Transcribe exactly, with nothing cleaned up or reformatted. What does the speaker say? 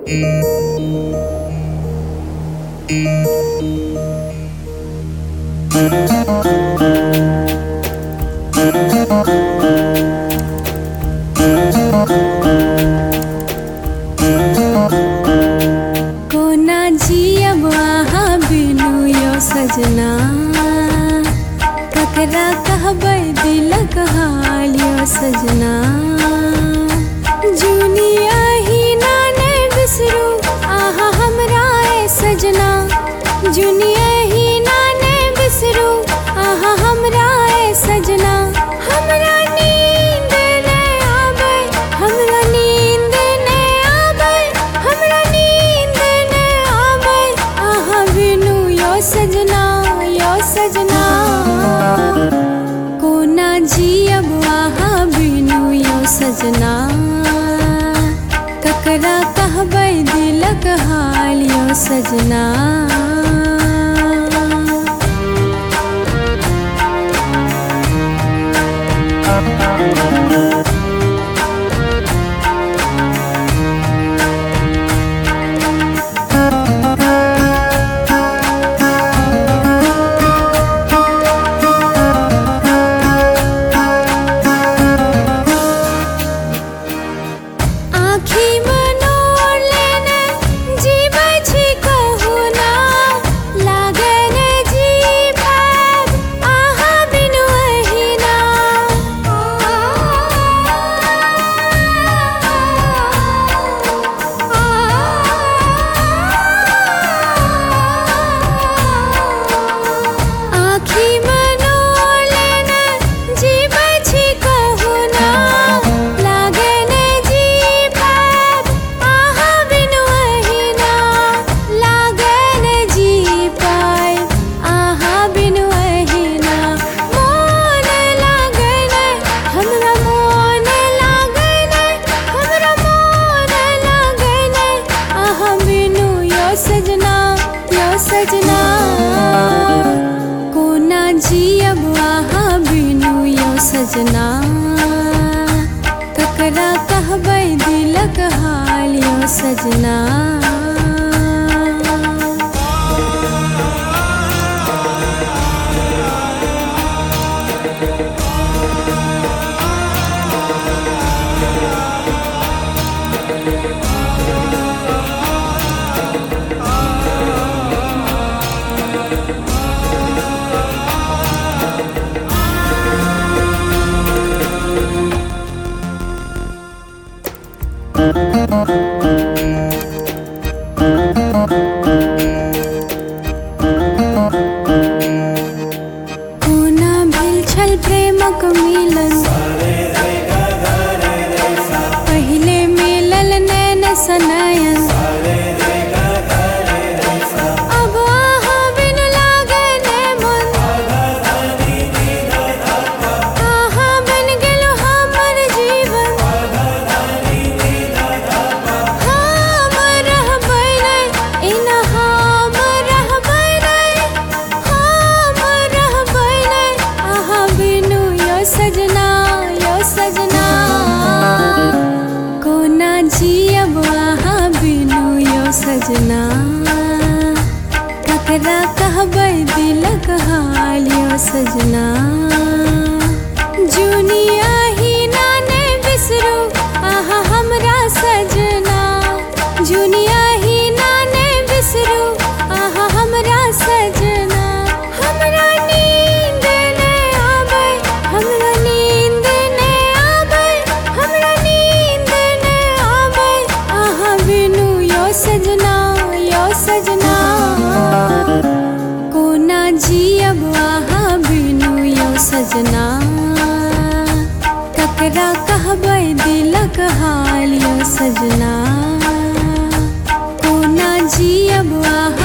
कोना जियब अहाँ बिनु यो सजना, ककरा कहबै दिलक हाल यो सजना। जुनिया ही ना ने बिसरू अहाँ हमरा ए सजना, जुनिया ही ना ने बिसरू अहाँ हमरा ए सजना। हमरा नींद ने आबै, हमरा नींद ने आबै, हमरा नींद ने आबै अहाँ बिनु यो सजना, यो सजना। कोना जियब अहाँ बिनु यो सजना, ककरा कहबै दिलक हाल यो सजना। सजना कोना जियब अहाँ बिनु यो सजना, ककरा कहबै दिलक हाल यो सजना। कोना भेल छल प्रेमक मिलन, पहिले मिलल नैन सनयन। अब अहाँ बिनु लागे नै मन, अहाँ बन गेलौ हमर जीवन। हम रहबै नै एना, हम रहबै नै, हम रहबै नै अहाँ बिनु यो सजना, यो सजना। कोना जियब अहाँ बिनु यो सजना, ककरा कहबै दिलक हाल यो सजना। जुनिया ही ना ने बिसरू अहाँ हमरा सजना, जुनिया ही ना ने बिसरू अहाँ हमरा सजना। हमरा नींद ने आबै, हमरा नींद ने आबै, हमरा नींद ने आबै अहाँ बिनु यो सजना, यो सजना। कोना जियब अहाँ बिनु यो सजना, ककरा कहबै दिलक हाल यो सजना। कोना जियब अहाँ